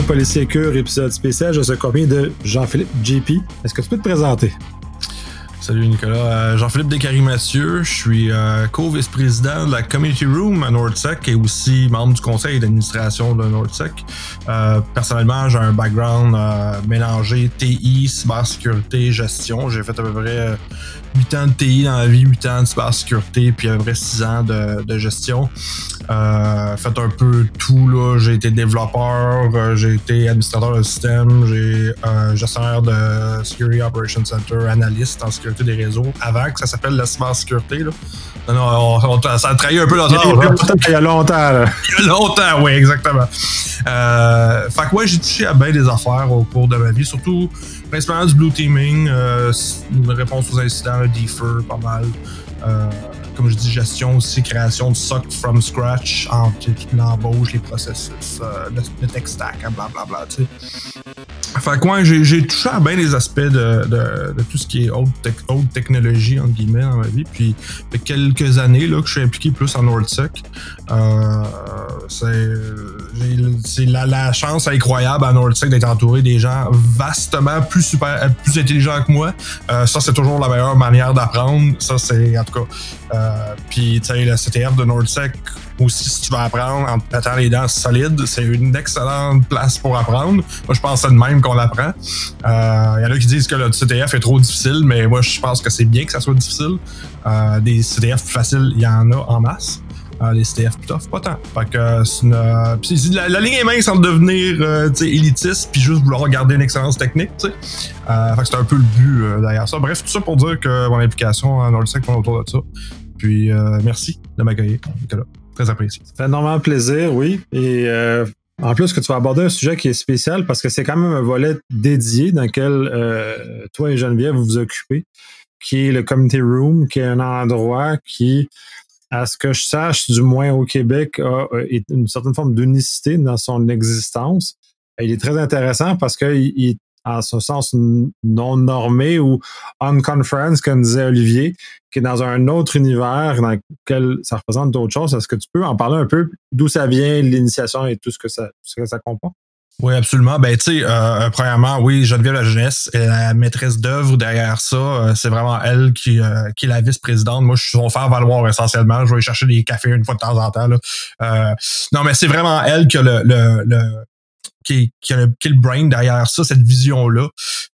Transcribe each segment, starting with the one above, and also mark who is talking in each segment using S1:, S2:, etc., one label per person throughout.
S1: Polysécure, épisode spécial. Je suis accompagné de Jean-Philippe JP. Est-ce que tu peux te présenter?
S2: Salut Nicolas, Jean-Philippe Descaries-Mathieu, je suis co-vice-président de la Community Room à NordSec et aussi membre du conseil d'administration de NordSec. Personnellement, j'ai un background mélangé TI, cybersécurité, gestion. J'ai fait à peu près 8 ans de TI dans la vie, 8 ans de cybersécurité, puis à peu près 6 ans de gestion. Fait un peu tout, là. J'ai été développeur, j'ai été administrateur de système, j'ai gestionnaire de Security Operations Center, analyste en sécurité des réseaux, avant que ça s'appelle la cybersécurité, là. Non, ça a trahi un peu notre âge.
S1: Il y a longtemps, là.
S2: Il y a longtemps, oui, exactement. Fait que ouais, j'ai touché à bien des affaires au cours de ma vie, surtout principalement du blue teaming, une réponse aux incidents, le defer, pas mal. Comme je dis, gestion aussi, création de SOC from scratch, l'embauche, les processus, le tech stack, blablabla, tu sais. Fait que ouais, j'ai touché à bien des aspects de tout ce qui est haute technologie, entre guillemets, dans ma vie. Puis, il y a quelques années là, que je suis impliqué plus en NordSec. C'est la chance incroyable à NordSec d'être entouré des gens vastement plus intelligents que moi. Ça, c'est toujours la meilleure manière d'apprendre. Ça, c'est, en tout cas. Puis, tu sais, le CTF de NordSec, aussi, si tu veux apprendre en te mettant les dents solides, c'est une excellente place pour apprendre. Moi, je pense que c'est de même qu'on l'apprend. Il y en a qui disent que le CTF est trop difficile, mais moi, je pense que c'est bien que ça soit difficile. Des CTF plus faciles, il y en a en masse. Les CTF plus tough, pas tant. Fait que c'est la ligne est mince entre devenir élitiste puis juste vouloir garder une excellence technique, tu sais. Fait que c'est un peu le but derrière ça. Bref, tout ça pour dire que mon implication en NordSec tourne autour de ça. Puis merci de m'accueillir, Nicolas. Très apprécié.
S1: Ça fait énormément plaisir, oui. Et en plus que tu vas aborder un sujet qui est spécial parce que c'est quand même un volet dédié dans lequel toi et Geneviève vous vous occupez, qui est le Community Room, qui est un endroit qui, à ce que je sache, du moins au Québec, a une certaine forme d'unicité dans son existence. Il est très intéressant parce qu'il est en ce sens non normé ou on conference, comme disait Olivier, qui est dans un autre univers dans lequel ça représente d'autres choses. Est-ce que tu peux en parler un peu d'où ça vient, l'initiation et tout ce que ça comporte?
S2: Oui, absolument. Ben, tu sais, premièrement, oui, Geneviève La Jeunesse est la maîtresse d'œuvre derrière ça. C'est vraiment elle qui est la vice-présidente. Moi, je suis son faire-valoir essentiellement. Je vais aller chercher des cafés une fois de temps en temps, là. Non, mais c'est vraiment elle qui a qui est le brain derrière ça, cette vision-là,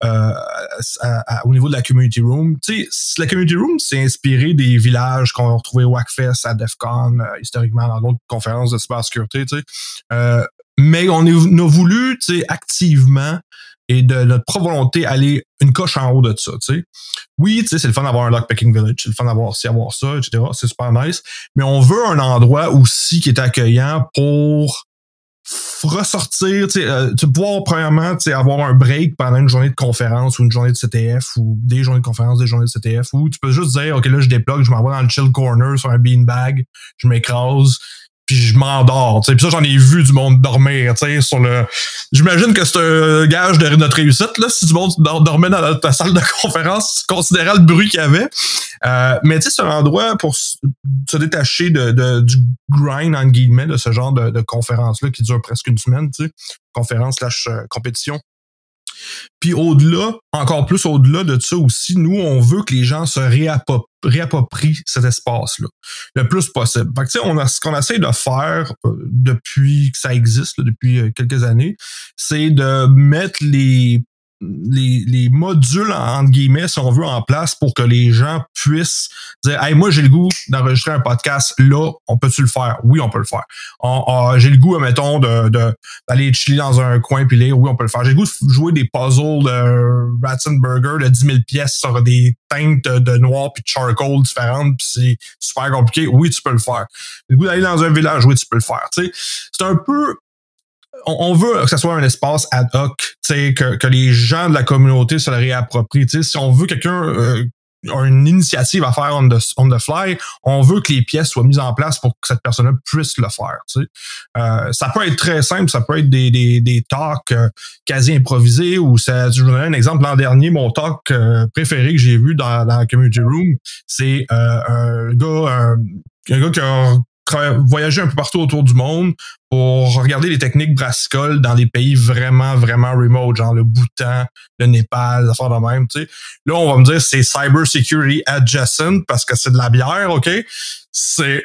S2: au niveau de la Community Room. Tu sais, la Community Room, c'est inspiré des villages qu'on a retrouvés au WACFest, à DEFCON, historiquement, dans d'autres conférences de cybersécurité, tu sais. Mais on a voulu, tu sais, activement et de notre propre volonté aller une coche en haut de ça, tu sais. Oui, tu sais, c'est le fun d'avoir un lockpicking village, c'est le fun d'avoir ci, avoir ça, etc. C'est super nice. Mais on veut un endroit aussi qui est accueillant pour ressortir, tu pouvoir premièrement avoir un break pendant une journée de conférence ou une journée de CTF ou des journées de conférence, des journées de CTF, où tu peux juste dire, OK, là, je déplogue, je m'en vais dans le chill corner sur un beanbag, je m'écrase, puis je m'endors, tu sais. Puis ça, j'en ai vu du monde dormir, tu sais, sur le... J'imagine que c'est un gage de notre réussite, là, si du monde dormait dans ta salle de conférence, considérant le bruit qu'il y avait. Mais tu sais, c'est un endroit pour se détacher du grind, en guillemets, de ce genre de conférence-là qui dure presque une semaine, tu sais. Conférence/compétition. Puis au-delà, encore plus au-delà de ça aussi, nous, on veut que les gens se réapproprient cet espace-là le plus possible. Fait que, tu sais, ce qu'on essaie de faire depuis que ça existe, là, depuis quelques années, c'est de mettre les modules, entre guillemets, si on veut, en place pour que les gens puissent dire, hey, moi, j'ai le goût d'enregistrer un podcast là, on peut-tu le faire? Oui, on peut le faire. J'ai le goût, mettons, d'aller chiller dans un coin puis lire. Oui, on peut le faire. J'ai le goût de jouer des puzzles de Ratzenberger de 10 000 pièces sur des teintes de noir puis de charcoal différentes puis c'est super compliqué. Oui, tu peux le faire. J'ai le goût d'aller dans un village. Oui, tu peux le faire. Tu sais, c'est un peu... On veut que ça soit un espace ad hoc, que les gens de la communauté se le réapproprient. Si on veut quelqu'un a une initiative à faire on the fly, on veut que les pièces soient mises en place pour que cette personne-là puisse le faire. Ça peut être très simple, ça peut être des talks quasi improvisés ou ça. Je vous donne un exemple. L'an dernier, mon talk préféré que j'ai vu dans la Community Room, c'est un gars qui a voyager un peu partout autour du monde pour regarder les techniques brassicoles dans des pays vraiment, vraiment remote, genre le Bhoutan, le Népal, des affaires de même, tu sais. Là, on va me dire c'est cyber security adjacent parce que c'est de la bière, OK? C'est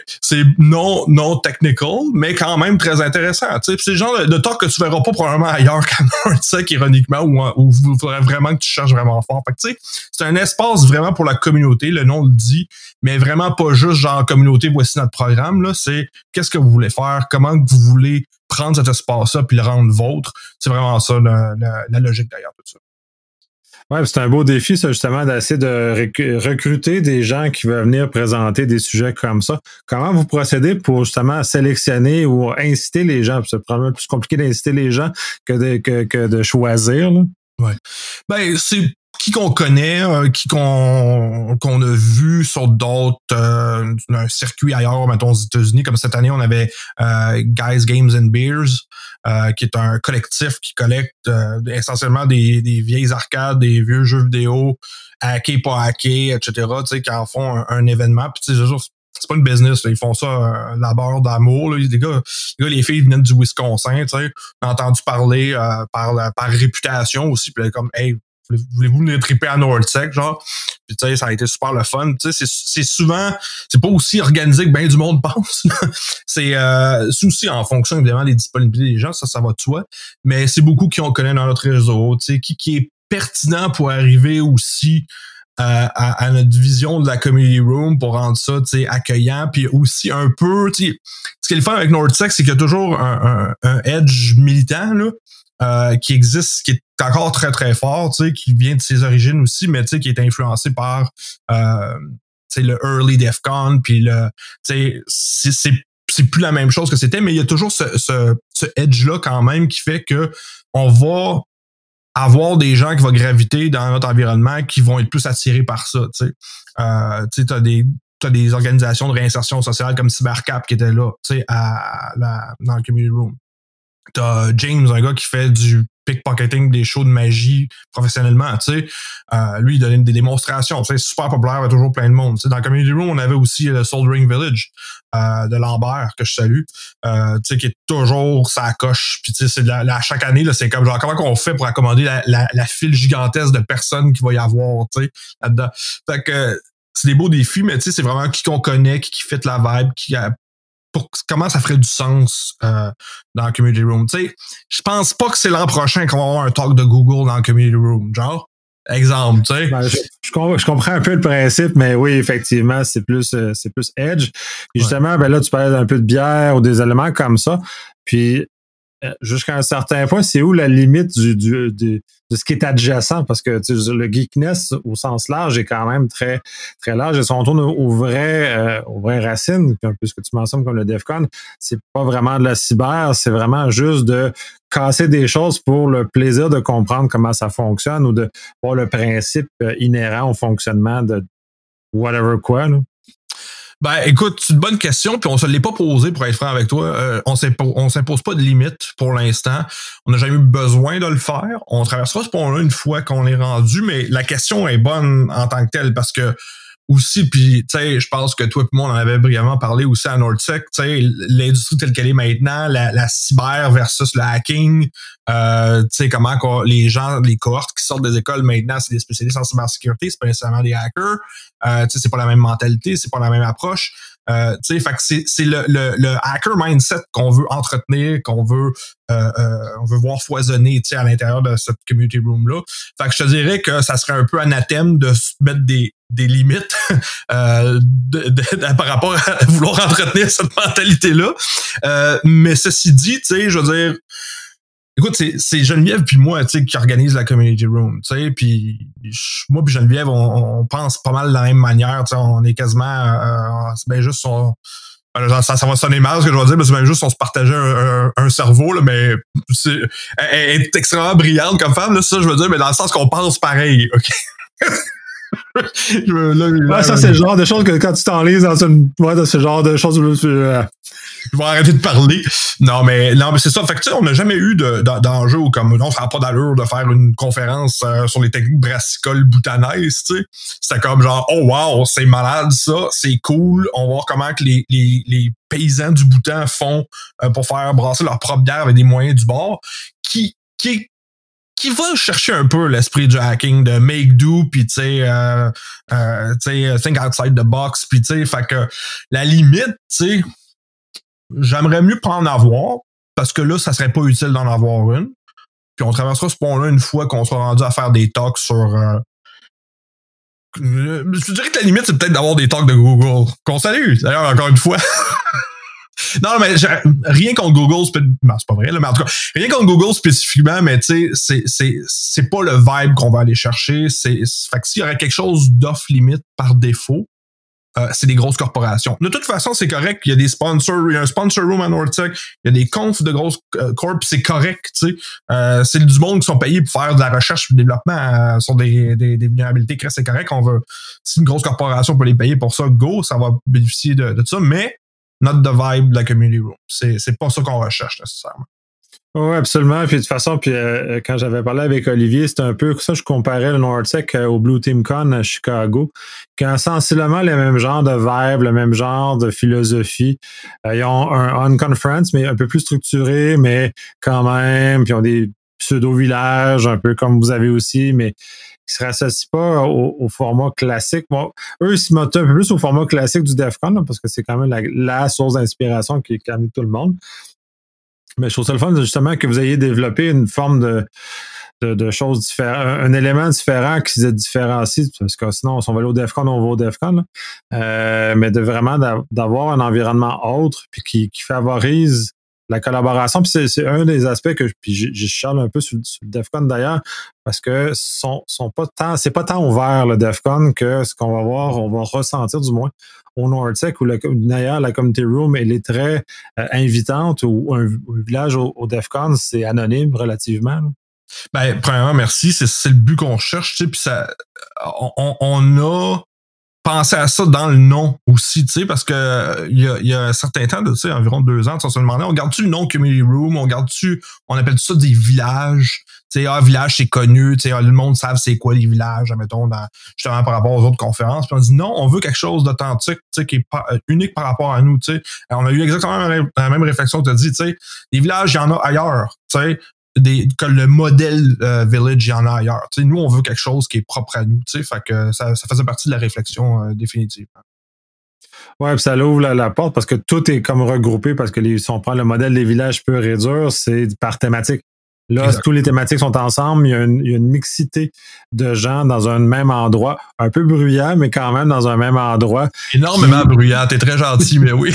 S2: non technical, mais quand même très intéressant. Tu sais, c'est le genre de talk que tu verras pas probablement ailleurs qu'à Nordtech, ironiquement, où il faudrait vraiment que tu cherches vraiment fort. Fait que, tu sais, c'est un espace vraiment pour la communauté, le nom le dit, mais vraiment pas juste genre communauté, voici notre programme. Là, c'est qu'est-ce que vous voulez faire, comment que vous voulez prendre cet espace-là puis le rendre vôtre. C'est vraiment ça la logique derrière tout ça.
S1: Ouais, c'est un beau défi, ça, justement, d'essayer de recruter des gens qui veulent venir présenter des sujets comme ça. Comment vous procédez pour justement sélectionner ou inciter les gens? C'est probablement plus compliqué d'inciter les gens que de choisir, là.
S2: Ouais. Ben, c'est qui qu'on connaît, qu'on a vu sur d'autres un circuit ailleurs, mettons aux États-Unis, comme cette année, on avait Guys Games and Beers, qui est un collectif qui collecte essentiellement des vieilles arcades, des vieux jeux vidéo, hackés, pas hackés, etc., tu sais, qui en font un événement. Puis tu sais, c'est pas une business, là. Ils font ça labeur d'amour. Là. Les gars, les filles viennent du Wisconsin, tu sais. On a entendu parler par réputation aussi. Puis comme, hey, voulez-vous venir triper à Nordtech, genre? Puis tu sais, ça a été super le fun. Tu sais, c'est souvent, c'est pas aussi organisé que bien du monde pense. C'est aussi en fonction, évidemment, des disponibilités des gens, ça va de soi. Mais c'est beaucoup qui on connaît dans notre réseau, tu sais, qui est pertinent pour arriver aussi à notre vision de la community room pour rendre ça, tu sais, accueillant, puis aussi un peu, tu sais, ce qui est le fun avec Nordtech, c'est qu'il y a toujours un edge militant, là, qui existe, qui est encore très, très fort, tu sais, qui vient de ses origines aussi, mais tu sais, qui est influencé par, tu sais, le early DEFCON, puis le, tu sais, c'est plus la même chose que c'était, mais il y a toujours ce edge-là quand même qui fait que on va avoir des gens qui vont graviter dans notre environnement qui vont être plus attirés par ça, tu sais. Tu sais, t'as des organisations de réinsertion sociale comme CyberCap qui étaient là, tu sais, dans le community room. T'as James, un gars qui fait du pickpocketing, des shows de magie professionnellement, tu sais. Lui, il donnait des démonstrations, tu sais, super populaire, il y a toujours plein de monde. Tu sais, dans le community room, on avait aussi le Soldering Village de Lambert, que je salue, tu sais, qui est toujours sa coche. Puis tu sais, c'est chaque année, là, c'est comme genre comment qu'on fait pour accommoder la file gigantesque de personnes qu'il va y avoir, tu sais, là-dedans. Fait que c'est des beaux défis, mais tu sais, c'est vraiment qui qu'on connaît, qui fait la vibe, comment ça ferait du sens dans le community room. Tu sais, je pense pas que c'est l'an prochain qu'on va avoir un talk de Google dans le community room, genre. Exemple, tu sais.
S1: Ben, je comprends un peu le principe, mais oui, effectivement, c'est plus edge. Puis justement, ben là, tu parlais d'un peu de bière ou des éléments comme ça. Puis jusqu'à un certain point, c'est où la limite de ce qui est adjacent? Parce que le geekness au sens large est quand même très, très large. Et si on tourne aux vraies racines, un peu ce que tu mentionnes comme le DEFCON, c'est pas vraiment de la cyber, c'est vraiment juste de casser des choses pour le plaisir de comprendre comment ça fonctionne ou de voir le principe inhérent au fonctionnement de whatever quoi, là.
S2: Ben, écoute, c'est une bonne question, puis on se l'est pas posé pour être franc avec toi. On s'impose pas de limite pour l'instant. On n'a jamais eu besoin de le faire. On traversera ce point-là une fois qu'on est rendu, mais la question est bonne en tant que telle parce que aussi, puis tu sais, je pense que toi et moi, on en avait brièvement parlé aussi à Nordtech, tu sais, l'industrie telle qu'elle est maintenant, la cyber versus le hacking, tu sais, comment les gens, les cohortes qui sortent des écoles maintenant, c'est des spécialistes en cybersécurité, c'est pas nécessairement des hackers, tu sais, c'est pas la même mentalité, c'est pas la même approche, tu sais, fait que c'est le hacker mindset qu'on veut entretenir, on veut voir foisonner, tu sais, à l'intérieur de cette community room-là. Fait que je te dirais que ça serait un peu anathème de se mettre des limites par rapport à vouloir entretenir cette mentalité-là. Mais ceci dit, tu sais, je veux dire, écoute, c'est Geneviève puis moi, tu sais, qui organise la community room, tu sais, puis moi puis Geneviève, on pense pas mal de la même manière, tu sais, on est quasiment, c'est bien juste ça va sonner mal ce que je vais dire, mais c'est même juste on se partageait un cerveau, là, mais elle est extrêmement brillante comme femme, là, ça je veux dire, mais dans le sens qu'on pense pareil, OK?
S1: Ça, c'est le genre de choses que quand tu t'enlises dans ce genre de choses,
S2: je vais arrêter de parler. Non, mais c'est ça. Fait que, tu sais, on n'a jamais eu d'enjeu où, comme, non, ça n'a pas d'allure de faire une conférence sur les techniques brassicoles boutanaises, tu sais. C'était comme genre, oh wow, c'est malade, ça, c'est cool. On va voir comment que les paysans du Bhoutan font pour faire brasser leur propre bière avec des moyens du bord, qui va chercher un peu l'esprit du hacking de make do, puis tu sais, think outside the box, puis tu sais, fait que la limite, tu sais, j'aimerais mieux pas en avoir, parce que là, ça serait pas utile d'en avoir une. Puis on traversera ce pont-là une fois qu'on sera rendu à faire des talks sur... je dirais que la limite, c'est peut-être d'avoir des talks de Google. Qu'on salue, d'ailleurs, encore une fois. Non, mais rien contre Google, ben, c'est pas vrai, là, mais en tout cas, rien contre Google spécifiquement, mais tu sais, c'est pas le vibe qu'on va aller chercher. Fait que s'il y aurait quelque chose d'off-limite par défaut, c'est des grosses corporations. De toute façon, c'est correct. Il y a des sponsors, il y a un sponsor room à Nortech, il y a des confs de grosses corps, c'est correct, tu sais. C'est du monde qui sont payés pour faire de la recherche et du développement sur des vulnérabilités. C'est correct. Si une grosse corporation peut les payer pour ça, go, ça va bénéficier de ça, mais not the vibe de la community room. C'est pas ça qu'on recherche nécessairement.
S1: Oui, absolument. Puis de toute façon, quand j'avais parlé avec Olivier, c'était un peu ça, je comparais le Nortech au Blue Team Con à Chicago, qui a sensiblement le même genre de vibe, le même genre de philosophie. Ils ont un on-conference, mais un peu plus structuré, mais quand même, puis ils ont des pseudo-villages, un peu comme vous avez aussi, mais qui se rassocient pas au format classique. Bon, eux, ils se mettent un peu plus au format classique du DEF CON, là, parce que c'est quand même la source d'inspiration qui amène tout le monde. Mais je trouve ça le fun, justement, que vous ayez développé une forme de choses différentes, un élément différent qui se différencie, parce que sinon, si on va aller au DEF CON, on va au DEF CON, mais de vraiment d'avoir un environnement autre, puis qui favorise la collaboration. Puis c'est un des aspects que je charle un peu sur le DEF CON d'ailleurs, parce que c'est pas tant ouvert le DEF CON que ce qu'on va voir, on va ressentir du moins au Nortech, où d'ailleurs la community room elle est très invitante, ou un village au DEF CON, c'est anonyme relativement. Là.
S2: Ben, premièrement, merci. C'est le but qu'on cherche, tu sais, puis ça, on a pensé à ça dans le nom aussi, tu sais, parce que il y a un certain temps, tu sais, environ 2 ans, on se demandait, on garde-tu le nom Community Room, on appelle ça des villages, tu sais, village c'est connu, tu sais, le monde savent c'est quoi les villages, mettons, justement par rapport aux autres conférences, puis on dit non, on veut quelque chose d'authentique, tu sais, qui est unique par rapport à nous, tu sais. On a eu exactement la même réflexion que tu as dit, tu sais, les villages, il y en a ailleurs, tu sais. Que le modèle village, il y en a ailleurs. T'sais, nous, on veut quelque chose qui est propre à nous. Fait que ça faisait partie de la réflexion définitive.
S1: Oui, puis ça l'ouvre la porte parce que tout est comme regroupé, parce que si on prend le modèle des villages purs et durs, c'est par thématique. Là, exact. Tous les thématiques sont ensemble, il y a une mixité de gens dans un même endroit, un peu bruyant, mais quand même dans un même endroit.
S2: Énormément bruyant, t'es très gentil, mais oui.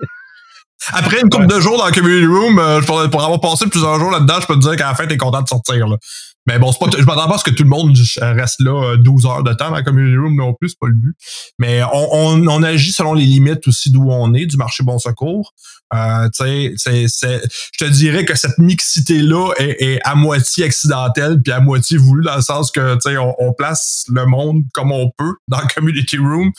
S2: Après une couple de jours dans la community room, pour avoir passé plusieurs jours là-dedans, je peux te dire qu'à la fin, t'es content de sortir. Là. Mais bon, je m'attends pas à ce que tout le monde reste là 12 heures de temps dans la community room non plus, c'est pas le but. Mais on agit selon les limites aussi d'où on est, du marché Bon Secours. Je te dirais que cette mixité-là est à moitié accidentelle puis à moitié voulue, dans le sens que on place le monde comme on peut dans la community room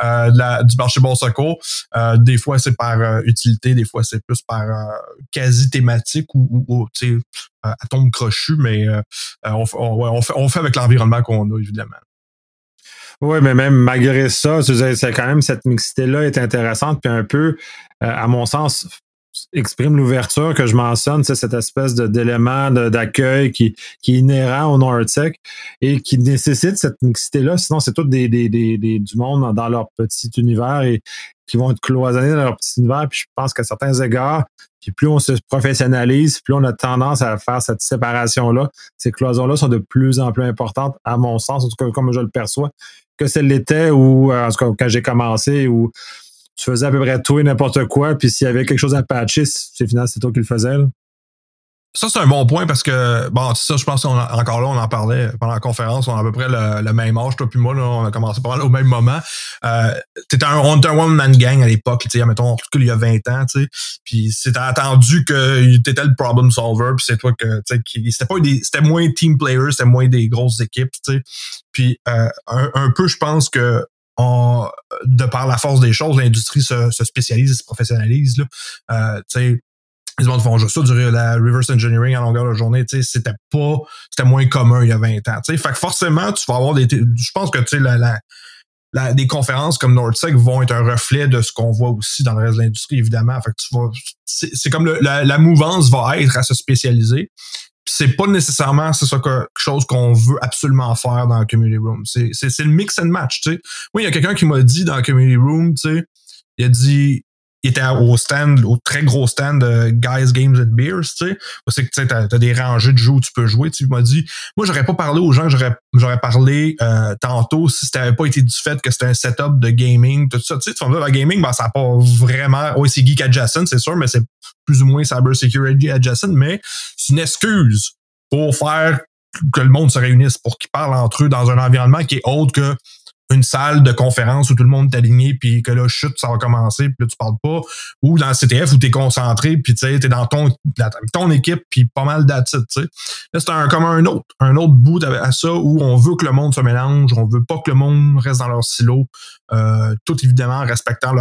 S2: du marché Bon Secours. Des fois, c'est par utilité, des fois, c'est plus par quasi thématique ou atome crochu, mais on fait avec l'environnement qu'on a, évidemment.
S1: Oui, mais même malgré ça, c'est quand même cette mixité-là est intéressante, puis un peu, à mon sens, exprime l'ouverture que je mentionne, c'est cette espèce d'élément d'accueil qui est inhérent au Nortech et qui nécessite cette mixité-là. Sinon, c'est tout du monde dans leur petit univers et qui vont être cloisonnés dans leur petit univers. Puis je pense qu'à certains égards, puis plus on se professionnalise, plus on a tendance à faire cette séparation-là. Ces cloisons-là sont de plus en plus importantes, à mon sens, en tout cas comme je le perçois, que celle l'était, ou en tout cas quand j'ai commencé, où tu faisais à peu près tout et n'importe quoi, puis s'il y avait quelque chose à patcher, c'est toi qui le faisais. Là.
S2: Ça, c'est un bon point parce que, bon, ça, je pense qu'encore là, on en parlait pendant la conférence, on a à peu près le même âge, toi puis moi, là, on a commencé pas mal au même moment. T'étais un one-man gang à l'époque, tu sais, mettons, en tout cas, il y a 20 ans, tu sais, puis c'était attendu que t'étais le problem solver, puis c'est toi que, tu sais, c'était moins team players, c'était moins des grosses équipes, tu sais, puis un peu, je pense que de par la force des choses, l'industrie se spécialise et se professionnalise. Là. Tu sais, les gens font juste ça, la reverse engineering à longueur de journée, tu sais, c'était moins commun il y a 20 ans. Tu sais, fait que forcément, tu vas avoir je pense que tu sais, des conférences comme NordSec vont être un reflet de ce qu'on voit aussi dans le reste de l'industrie, évidemment. Fait que c'est comme la mouvance va être à se spécialiser. Puis c'est pas nécessairement c'est ça quelque chose qu'on veut absolument faire dans le community room. C'est le mix and match, tu sais. Moi, il y a quelqu'un qui m'a dit dans le community room, tu sais, il a dit il était au très gros stand de Guys, Games and Beers, tu sais. C'est que tu sais, t'as des rangées de jeux où tu peux jouer. Tu m'as dit, moi, j'aurais pas parlé aux gens que j'aurais parlé tantôt si ça n'avait pas été du fait que c'était un setup de gaming, tout ça. Tu sais, le gaming, ben, ça n'a pas vraiment. Oui, c'est geek adjacent, c'est sûr, mais c'est plus ou moins cyber security adjacent, mais c'est une excuse pour faire que le monde se réunisse, pour qu'ils parlent entre eux dans un environnement qui est autre que une salle de conférence où tout le monde est aligné, puis que là, chute, ça va commencer, puis là, tu parles pas, ou dans le CTF où t'es concentré, puis tu sais, t'es dans ton équipe, puis pas mal d'attitude, tu sais. Là, c'est comme un autre bout à ça, où on veut que le monde se mélange, on veut pas que le monde reste dans leur silo, tout évidemment en respectant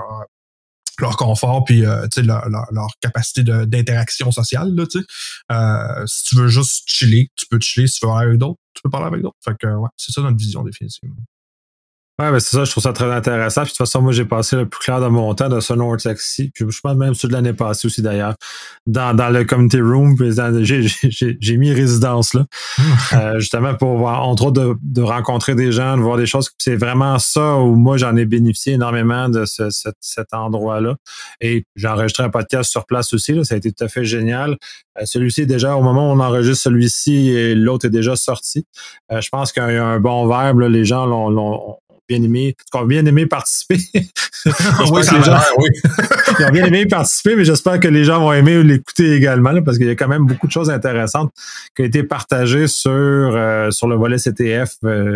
S2: leur confort puis leur capacité d'interaction sociale là, tu sais. Si tu veux juste chiller, tu peux chiller. Si tu veux parler avec d'autres, tu peux parler avec d'autres. Fait que ouais, c'est ça notre vision définitivement.
S1: Ouais, ben c'est ça, je trouve ça très intéressant. Puis de toute façon, moi, j'ai passé le plus clair de mon temps de ce NordSec-ci. Puis je pense même celui de l'année passée aussi d'ailleurs. Dans le community room, j'ai mis résidence là. Justement pour voir, entre autres, de rencontrer des gens, de voir des choses. C'est vraiment ça où moi j'en ai bénéficié énormément de cet endroit-là. Et j'ai enregistré un podcast sur place aussi. Là, ça a été tout à fait génial. Celui-ci, déjà, au moment où on enregistre celui-ci, et l'autre est déjà sorti. Je pense qu'il y a un bon verbe, là, les gens l'ont bien aimé, ont bien aimé participer.
S2: Oui, ça oui.
S1: Ils ont bien aimé participer, mais j'espère que les gens vont aimer l'écouter également, là, parce qu'il y a quand même beaucoup de choses intéressantes qui ont été partagées sur le volet CTF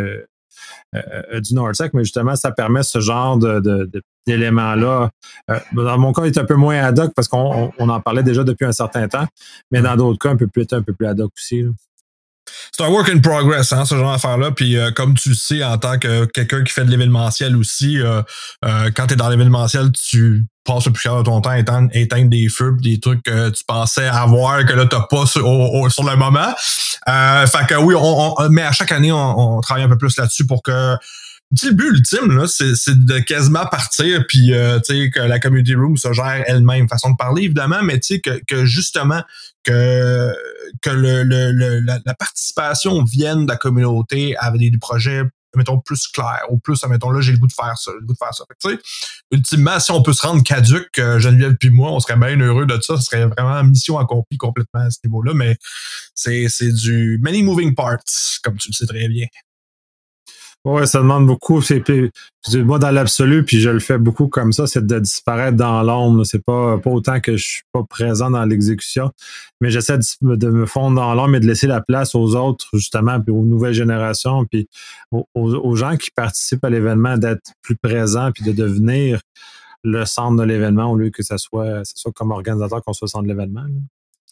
S1: du NordSec, mais justement, ça permet ce genre d'éléments-là. Dans mon cas, il est un peu moins ad hoc parce qu'on en parlait déjà depuis un certain temps, mais dans d'autres cas, un peu plus ad hoc aussi. Là.
S2: C'est un work in progress, hein, ce genre d'affaires-là. Puis comme tu le sais, en tant que quelqu'un qui fait de l'événementiel aussi, quand tu es dans l'événementiel, tu passes le plus clair de ton temps à éteindre des feux pis des trucs que tu pensais avoir que là, t'as pas sur le moment. Fait que oui, mais à chaque année, on travaille un peu plus là-dessus pour que le but ultime, là, c'est de quasiment partir puis tu sais que la community room se gère elle-même, façon de parler évidemment, mais tu sais que justement que la participation vienne de la communauté avec des projets mettons plus clairs ou plus mettons là j'ai le goût de faire ça, Fait que, tu sais, ultimement si on peut se rendre caduc Geneviève puis moi, on serait bien heureux de ça, ce serait vraiment mission accomplie complètement à ce niveau-là, mais c'est du many moving parts comme tu le sais très bien.
S1: Oui, ça demande beaucoup. Moi, dans l'absolu, puis je le fais beaucoup comme ça, c'est de disparaître dans l'ombre. C'est pas autant que je suis pas présent dans l'exécution, mais j'essaie de me fondre dans l'ombre et de laisser la place aux autres, justement, puis aux nouvelles générations, puis aux gens qui participent à l'événement, d'être plus présents, puis de devenir le centre de l'événement au lieu que ça soit comme organisateur qu'on soit le centre de l'événement. Là.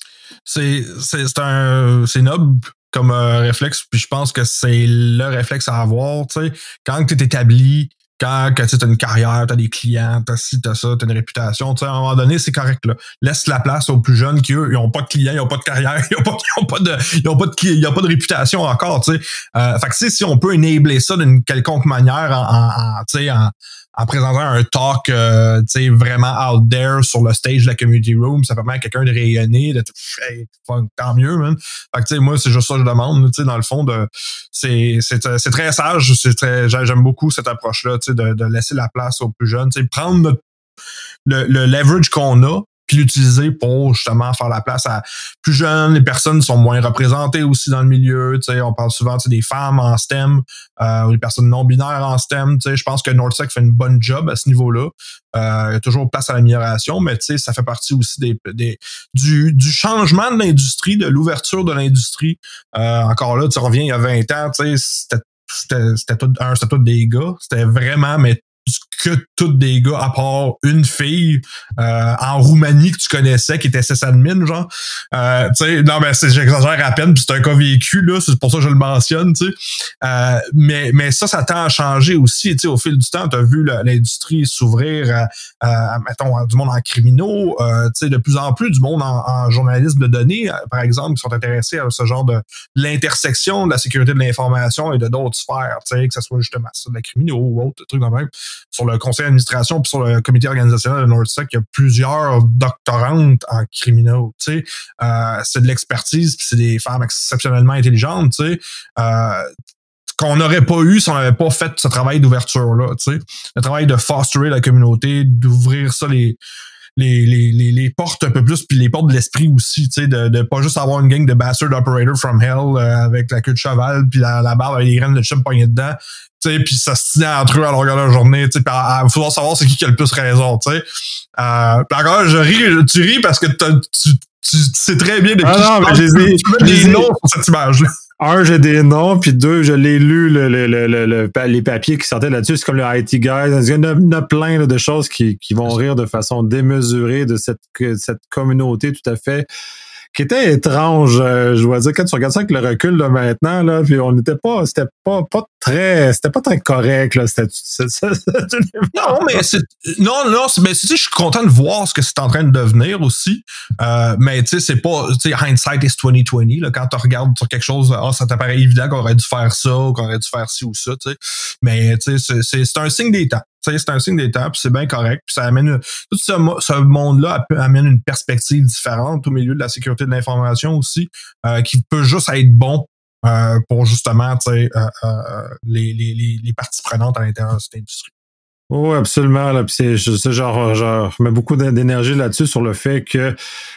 S2: C'est noble comme réflexe, puis je pense que c'est le réflexe à avoir, tu sais, quand tu es établi, quand tu as une carrière, tu as des clients, tu as ci, tu as ça, tu as une réputation, tu sais, à un moment donné, c'est correct, là. Laisse la place aux plus jeunes qui, eux, ils n'ont pas de clients, ils n'ont pas de carrière, ils n'ont pas de réputation encore, tu sais. Fait que, tu sais, si on peut enabler ça d'une quelconque manière en présentant un talk tu sais vraiment out there sur le stage de la community room, ça permet à quelqu'un de rayonner, de hey, tant mieux, man. Fait que tu sais, moi, c'est juste ça que je demande, tu sais, dans le fond, c'est très sage, j'aime beaucoup cette approche-là, tu sais, de laisser la place aux plus jeunes, tu sais, prendre le leverage qu'on a, puis l'utiliser pour justement faire la place à plus jeunes, les personnes sont moins représentées aussi dans le milieu, tu sais, on parle souvent des femmes en STEM, ou les personnes non binaires en STEM, tu sais, je pense que NordSec fait une bonne job à ce niveau-là. Il y a toujours place à l'amélioration, mais tu sais, ça fait partie aussi du changement de l'industrie, de l'ouverture de l'industrie. Encore là, tu reviens il y a 20 ans, tu sais, c'était tout des gars, c'était vraiment, mais que toutes des gars, à part une fille en Roumanie que tu connaissais, qui était sysadmin, genre. Tu sais, non, mais j'exagère à peine, puis c'est un cas vécu, là, c'est pour ça que je le mentionne, tu sais. Mais ça tend à changer aussi, tu sais, au fil du temps, tu as vu l'industrie s'ouvrir mettons, du monde en criminaux, tu sais, de plus en plus du monde en journalisme de données, par exemple, qui sont intéressés à ce genre de l'intersection de la sécurité de l'information et de d'autres sphères, tu sais, que ce soit justement ça, de la criminaux ou autre, truc de même. Sur le conseil d'administration puis sur le comité organisationnel de NorthSec, il y a plusieurs doctorantes en criminaux, tu sais. C'est de l'expertise puis c'est des femmes exceptionnellement intelligentes, tu sais. Qu'on n'aurait pas eu si on n'avait pas fait ce travail d'ouverture-là, tu sais. Le travail de fosterer la communauté, d'ouvrir ça les portes un peu plus, puis les portes de l'esprit aussi, tu sais, de pas juste avoir une gang de bastard operator from hell avec la queue de cheval, puis la barbe avec les graines de chip poignées dedans, tu sais, puis ça se tient entre eux à longueur de la journée, tu sais, puis il faudra savoir c'est qui a le plus raison, tu sais. Puis encore, tu ris parce que tu sais très bien de qui
S1: mais
S2: j'ai des noms sur cette image-là.
S1: Un, j'ai des noms, puis deux, je l'ai lu, les papiers qui sortaient là-dessus. C'est comme le IT Guide. Il y en a plein là, de choses qui vont rire de façon démesurée de cette communauté tout à fait qui était étrange, je dois dire, quand tu regardes ça avec le recul là, maintenant, là, puis on n'était pas, c'était pas très correct, là,
S2: non, mais mais tu sais, je suis content de voir ce que c'est en train de devenir aussi, mais tu sais, c'est pas, tu sais, hindsight is 2020, là, quand tu regardes sur quelque chose, ça t'apparaît évident qu'on aurait dû faire ça, ou qu'on aurait dû faire ci ou ça, tu sais, mais tu sais, c'est un signe des temps. Tu sais, c'est un signe des temps, puis c'est bien correct, puis ça amène tout ce monde-là amène une perspective différente au milieu de la sécurité de l'information aussi, qui peut juste être bon pour justement, tu sais, les parties prenantes à l'intérieur de cette industrie.
S1: Oui, absolument. Là, puis c'est genre, je mets beaucoup d'énergie là-dessus sur le fait que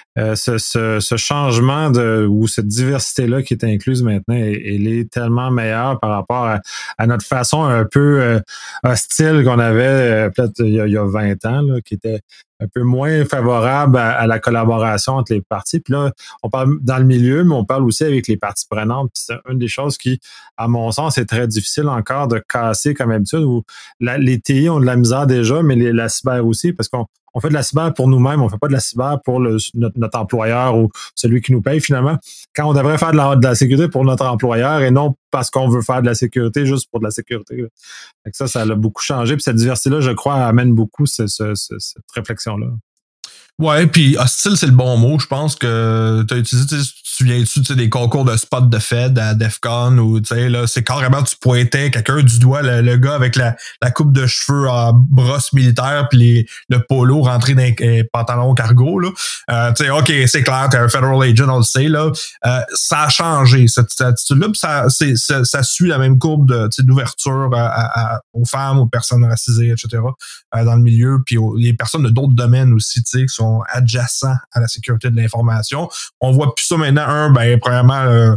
S1: ce changement ou cette diversité-là qui est incluse maintenant, elle est tellement meilleure par rapport à notre façon un peu hostile qu'on avait peut-être il y a 20 ans, là, qui était un peu moins favorable à la collaboration entre les parties. Puis là, on parle dans le milieu, mais on parle aussi avec les parties prenantes. Puis c'est une des choses qui, à mon sens, est très difficile encore de casser comme d'habitude, où les TI ont de la misère déjà, mais la cyber aussi, parce qu'on fait de la cyber pour nous-mêmes, on fait pas de la cyber pour notre employeur ou celui qui nous paye finalement. Quand on devrait faire de la sécurité pour notre employeur et non parce qu'on veut faire de la sécurité juste pour de la sécurité. Là. Ça a beaucoup changé. Puis cette diversité-là, je crois, amène beaucoup cette réflexion-là.
S2: Ouais, puis hostile, c'est le bon mot. Je pense que tu as utilisé, tu souviens-tu des concours de spot de Fed à DEFCON où tu sais là, c'est carrément tu pointais quelqu'un du doigt, le gars avec la coupe de cheveux en brosse militaire puis le polo rentré dans les pantalons cargo là. Tu sais, ok, c'est clair, t'es un federal agent, on le sait là. Ça a changé cette attitude-là, puis ça suit la même courbe d'ouverture aux femmes, aux personnes racisées, etc. Dans le milieu, puis les personnes de d'autres domaines aussi, tu sais, qui sont adjacents à la sécurité de l'information. On voit plus ça maintenant. Premièrement,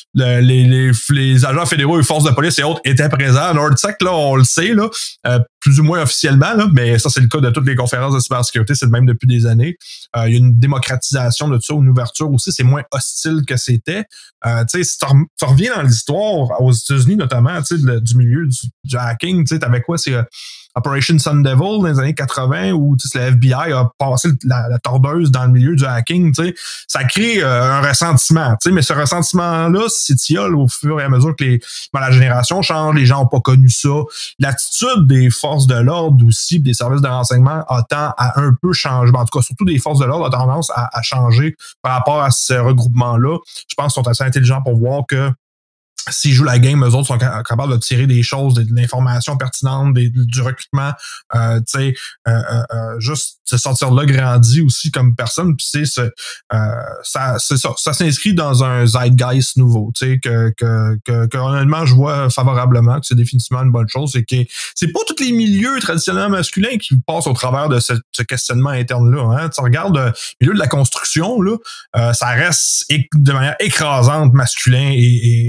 S2: les agents fédéraux et forces de police et autres étaient présents. NorthSec, là, on le sait, là, plus ou moins officiellement, là, mais ça, c'est le cas de toutes les conférences de cybersécurité, c'est le même depuis des années. Il y a une démocratisation de tout ça, une ouverture aussi, c'est moins hostile que c'était. Tu sais, si tu reviens dans l'histoire, aux États-Unis notamment, tu sais, du milieu du hacking, tu sais, t'avais quoi? C'est Operation Sun Devil dans les années 80 où le FBI a passé la tordeuse dans le milieu du hacking, tu sais, ça crée un ressentiment, tu sais, mais ce ressentiment-là s'étiole au fur et à mesure que la génération change, les gens n'ont pas connu ça. L'attitude des forces de l'ordre aussi, des services de renseignement a tendance à un peu changer. En tout cas, surtout des forces de l'ordre a tendance à changer par rapport à ce regroupement-là. Je pense qu'ils sont assez intelligents pour voir que s'ils jouent la game, eux autres sont capables de tirer des choses, de l'information pertinente, du recrutement, tu sais, juste se sentir là grandi aussi comme personne. Puis c'est ça s'inscrit dans un zeitgeist nouveau, tu sais, que honnêtement je vois favorablement, que c'est définitivement une bonne chose, et que c'est pas tous les milieux traditionnellement masculins qui passent au travers de ce questionnement interne-là. Hein. Tu regardes le milieu de la construction, là, ça reste de manière écrasante masculin et certains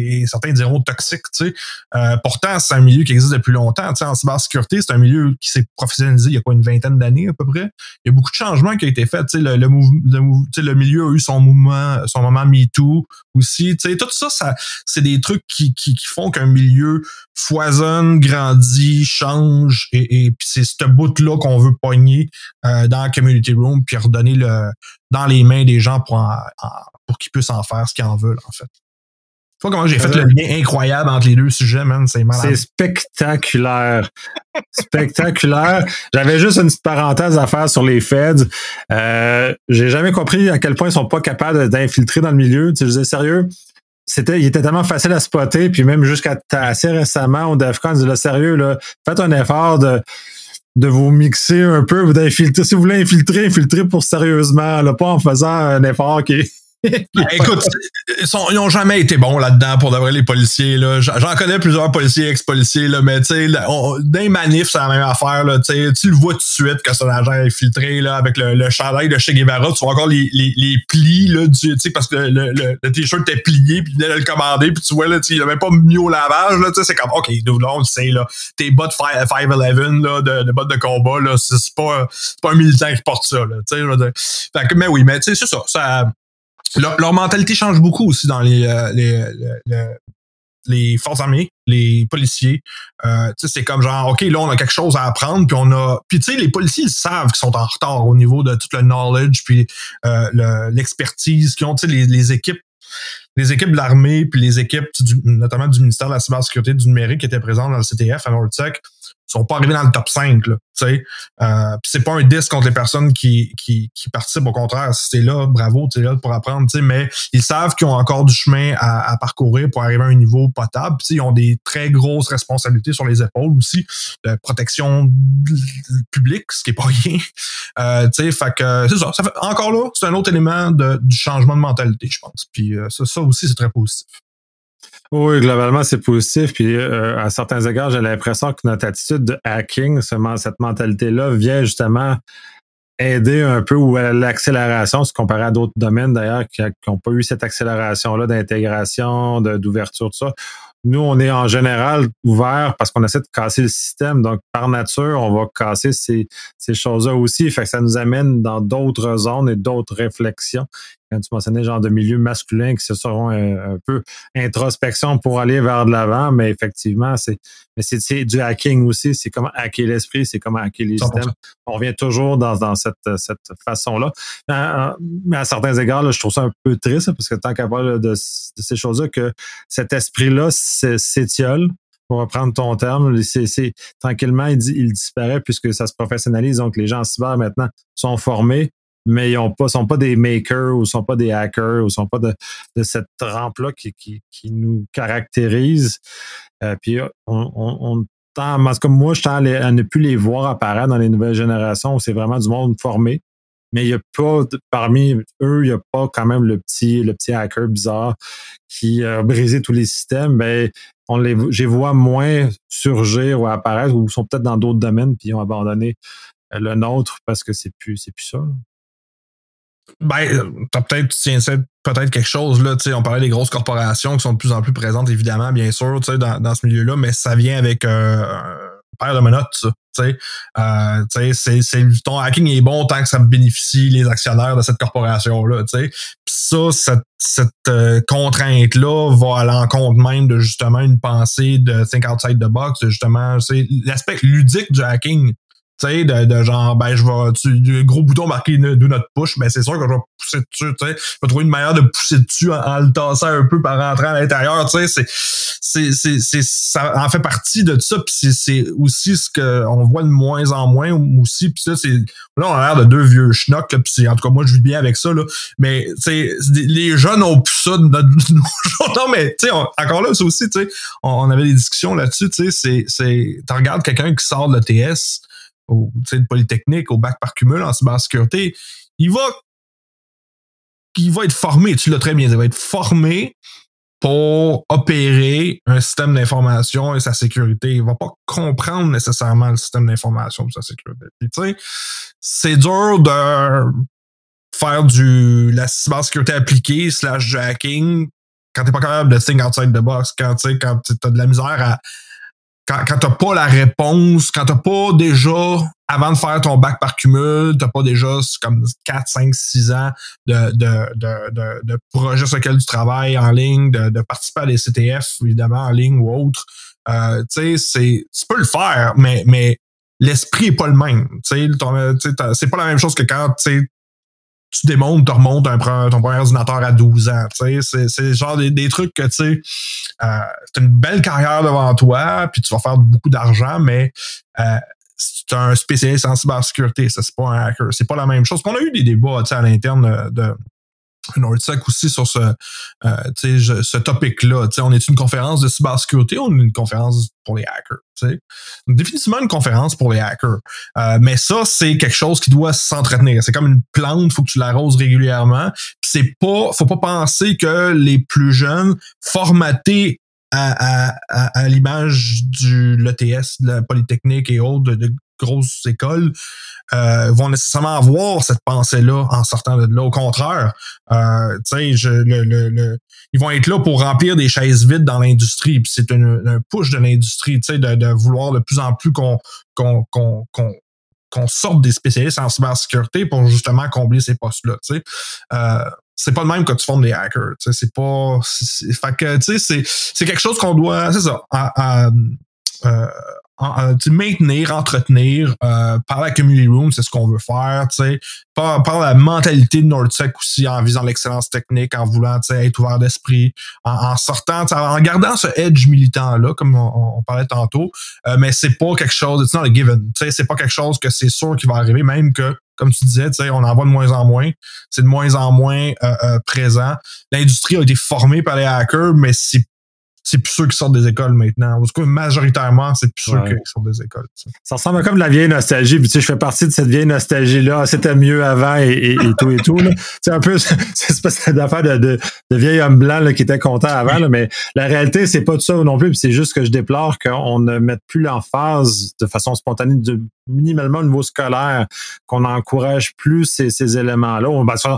S2: certains diront toxique, tu sais. Pourtant, c'est un milieu qui existe depuis longtemps. Tu sais, en cybersécurité, c'est un milieu qui s'est professionnalisé il y a quoi, une vingtaine d'années à peu près. Il y a beaucoup de changements qui ont été faits. Tu sais, le milieu a eu son moment MeToo aussi. Tu sais, tout ça, c'est des trucs qui font qu'un milieu foisonne, grandit, change, et puis c'est ce bout-là qu'on veut pogner dans la community room, puis redonner dans les mains des gens pour qu'ils puissent en faire ce qu'ils en veulent, en fait. Tu vois comment j'ai fait le lien incroyable entre les deux sujets, man, c'est malade.
S1: C'est spectaculaire. Spectaculaire. J'avais juste une petite parenthèse à faire sur les Feds. J'ai jamais compris à quel point ils sont pas capables d'infiltrer dans le milieu. Tu sais, je disais sérieux, il était tellement facile à spotter, puis même jusqu'à assez récemment, au DEFCON, on disait là, sérieux, là, faites un effort de vous mixer un peu, d'infiltrer. Si vous voulez infiltrer pour sérieusement, là, pas en faisant un effort qui est.
S2: Écoute, ils ont jamais été bons là-dedans pour de vrai, les policiers. Là. J'en connais plusieurs policiers, ex-policiers, là, mais tu sais, dans les manifs, c'est la même affaire. Là, tu le vois tout de suite que c'est un agent infiltré là, avec le chandail de Che Guevara. Tu vois encore les plis là, parce que le t-shirt était plié, puis il venait de le commander, puis tu vois, là, il n'a même pas mis au lavage. Là, c'est comme, OK, là, on le sait, là, tes bottes 511 là, de bottes de combat, là, c'est pas un militant qui porte ça. Là, fait que, mais oui, mais c'est ça. Leur mentalité change beaucoup aussi dans les forces armées, les policiers. C'est comme genre, OK, là, on a quelque chose à apprendre, puis tu sais, les policiers, ils savent qu'ils sont en retard au niveau de tout le knowledge, puis l'expertise qu'ils ont, tu sais, les équipes de l'armée, puis les équipes, notamment du ministère de la cybersécurité du numérique qui étaient présentes dans le CTF à Nortec, sont pas arrivés dans le top 5, là, tu sais. Puis c'est pas un 10 contre les personnes qui participent, au contraire. Si t'es là, bravo, t'es là pour apprendre, tu sais, mais ils savent qu'ils ont encore du chemin à parcourir pour arriver à un niveau potable. Puis ils ont des très grosses responsabilités sur les épaules aussi, de protection publique, ce qui est pas rien. Tu sais, fait que c'est ça. Encore là, c'est un autre élément du changement de mentalité, je pense. Puis ça aussi, c'est très positif.
S1: Oui, globalement, c'est positif. Puis à certains égards, j'ai l'impression que notre attitude de hacking, cette mentalité-là, vient justement aider un peu ou à l'accélération, se comparer à d'autres domaines d'ailleurs qui n'ont pas eu cette accélération-là d'intégration, d'ouverture, tout ça. Nous, on est en général ouvert parce qu'on essaie de casser le système. Donc, par nature, on va casser ces choses-là aussi. Fait que ça nous amène dans d'autres zones et d'autres réflexions. Quand tu mentionnais genre de milieux masculins qui se seront un peu introspection pour aller vers de l'avant, mais effectivement, c'est du hacking aussi. C'est comment hacker l'esprit, c'est comment hacker les 100%. Systèmes. On revient toujours dans cette façon-là. Mais à certains égards, là, je trouve ça un peu triste parce que tant qu'à parler de ces choses-là, que cet esprit-là s'étiole. Pour reprendre ton terme, tranquillement, il disparaît puisque ça se professionnalise. Donc, les gens en cyber maintenant sont formés, mais ils sont pas des makers ou sont pas des hackers ou sont pas de cette trempe-là qui nous caractérise. Puis on tend, en tout cas, moi, je tends à ne plus les voir apparaître dans les nouvelles générations où c'est vraiment du monde formé. Mais il n'y a pas, parmi eux, il n'y a pas quand même le petit hacker bizarre qui a brisé tous les systèmes. Ben, je les vois moins surgir ou apparaître ou sont peut-être dans d'autres domaines puis ils ont abandonné le nôtre parce que c'est plus ça.
S2: Ben, tu tiens peut-être quelque chose, là, tu sais, on parlait des grosses corporations qui sont de plus en plus présentes, évidemment, bien sûr, tu sais, dans ce milieu-là, mais ça vient avec un paire de menottes, ça. Tu sais, ton hacking est bon tant que ça bénéficie les actionnaires de cette corporation-là. Tu sais. Puis ça, cette contrainte-là va à l'encontre même de justement une pensée de think outside the box, de justement, c'est l'aspect ludique du hacking. Tu sais, de genre, ben, le gros bouton marqué do not push, ben, c'est sûr que je vais pousser dessus, tu sais. Je vais trouver une manière de pousser dessus en le tassant un peu par rentrer à l'intérieur, tu sais. Ça en fait partie de tout ça, puis c'est aussi ce qu'on voit de moins en moins aussi, puis ça, là, on a l'air de deux vieux schnocks, là, puis en tout cas, moi, je vis bien avec ça, là. Mais, tu sais, les jeunes ont plus ça de nos jours. Non, mais, tu sais, encore là, ça aussi, tu sais, on avait des discussions là-dessus, tu sais, tu regardes quelqu'un qui sort de l'ETS, de Polytechnique, au bac par cumul en cybersécurité, il va être formé, tu l'as très bien dit, il va être formé pour opérer un système d'information et sa sécurité. Il va pas comprendre nécessairement le système d'information et sa sécurité. Puis, tu sais, c'est dur de faire la cybersécurité appliquée / du hacking quand t'es pas capable de think outside the box, quand t'as de la misère à quand t'as pas la réponse, quand t'as pas déjà, avant de faire ton bac par cumul, t'as pas déjà comme 4, 5, 6 ans de projets sur lesquels tu travailles en ligne, de participer à des CTF, évidemment, en ligne ou autre. Tu sais, tu peux le faire, mais l'esprit est pas le même. Tu sais, c'est pas la même chose que quand, tu démontes, tu remontes ton premier ordinateur à 12 ans. C'est genre des trucs que, tu sais, c'est une belle carrière devant toi, puis tu vas faire beaucoup d'argent, mais c'est un spécialiste en cybersécurité. Ça, c'est pas un hacker. C'est pas la même chose. On a eu des débats, tu sais, à l'interne de NordSec aussi sur ce topic-là. On est une conférence de cybersécurité ou on est une conférence pour les hackers? T'sais? Définitivement une conférence pour les hackers. Mais ça, c'est quelque chose qui doit s'entretenir. C'est comme une plante, il faut que tu l'arroses régulièrement. Faut pas penser que les plus jeunes, formatés à l'image de l'ETS, de la Polytechnique et autres, de grosses écoles, vont nécessairement avoir cette pensée-là en sortant de là. Au contraire, ils vont être là pour remplir des chaises vides dans l'industrie. Puis c'est un push de l'industrie, de vouloir de plus en plus qu'on sorte des spécialistes en cybersécurité pour justement combler ces postes-là. C'est pas le même que tu formes des hackers. C'est pas. Fait que c'est quelque chose qu'on doit. C'est ça. Maintenir, entretenir par la community room, c'est ce qu'on veut faire, par la mentalité de NordSec aussi, en visant l'excellence technique, en voulant être ouvert d'esprit, en sortant, en gardant ce edge militant-là, comme on parlait tantôt, mais c'est pas quelque chose, it's not a given, c'est pas quelque chose que c'est sûr qui va arriver, même que, comme tu disais, on en voit de moins en moins, c'est de moins en moins présent. L'industrie a été formée par les hackers, mais c'est plus ceux qui sortent des écoles maintenant. En tout cas, majoritairement, c'est plus ceux qui sortent des écoles. T'sais.
S1: Ça ressemble comme de la vieille nostalgie. Puis, je fais partie de cette vieille nostalgie-là. C'était mieux avant et tout. Là. C'est un peu cette affaire de vieil homme blanc là, qui était content avant. Là, mais la réalité, c'est pas tout ça non plus. Puis c'est juste que je déplore qu'on ne mette plus l'emphase de façon spontanée, minimalement au niveau scolaire, qu'on n'encourage plus ces éléments-là.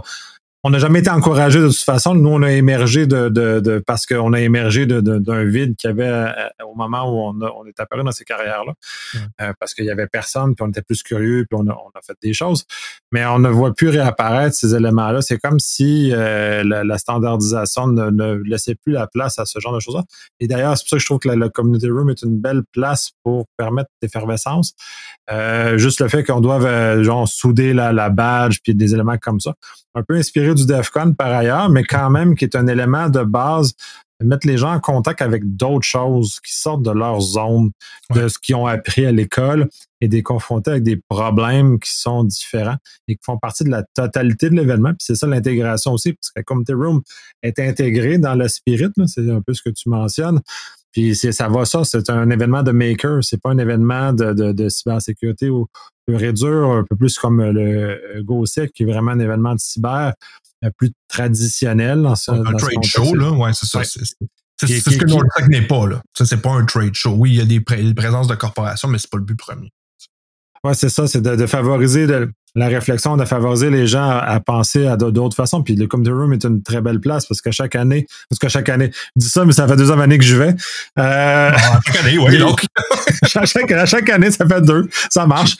S1: On n'a jamais été encouragé de toute façon. Nous, on a émergé parce qu'on a émergé d'un vide qu'il y avait au moment où on est apparu dans ces carrières-là. Parce qu'il y avait personne, puis on était plus curieux, puis on a fait des choses. Mais on ne voit plus réapparaître ces éléments-là. C'est comme si la standardisation ne laissait plus la place à ce genre de choses-là. Et d'ailleurs, c'est pour ça que je trouve que la community room est une belle place pour permettre l'effervescence. Juste le fait qu'on doive souder la badge, puis des éléments comme ça. Un peu inspiré du DEFCON par ailleurs, mais quand même qui est un élément de base de mettre les gens en contact avec d'autres choses qui sortent de leur zone, de ce qu'ils ont appris à l'école et de les confronter avec des problèmes qui sont différents et qui font partie de la totalité de l'événement. Puis c'est ça l'intégration aussi, parce que la Community Room est intégrée dans le spirit, là, c'est un peu ce que tu mentionnes. Puis c'est un événement de maker, c'est pas un événement de cybersécurité ou de réduire un peu plus comme le GoSec, qui est vraiment un événement de cyber plus traditionnel.
S2: Un trade show, là, ouais, c'est ça. C'est ce que NordSec n'est pas, là. Ça, c'est pas un trade show. Oui, il y a des présences de corporations, mais c'est pas le but premier.
S1: Oui, c'est ça, c'est de favoriser la réflexion, de favoriser les gens à penser à d'autres façons. Puis le Community Room est une très belle place parce que chaque année, je dis ça, mais ça fait 2 années que je vais.
S2: Chaque année, oui, donc.
S1: chaque année, ça fait 2. Ça marche.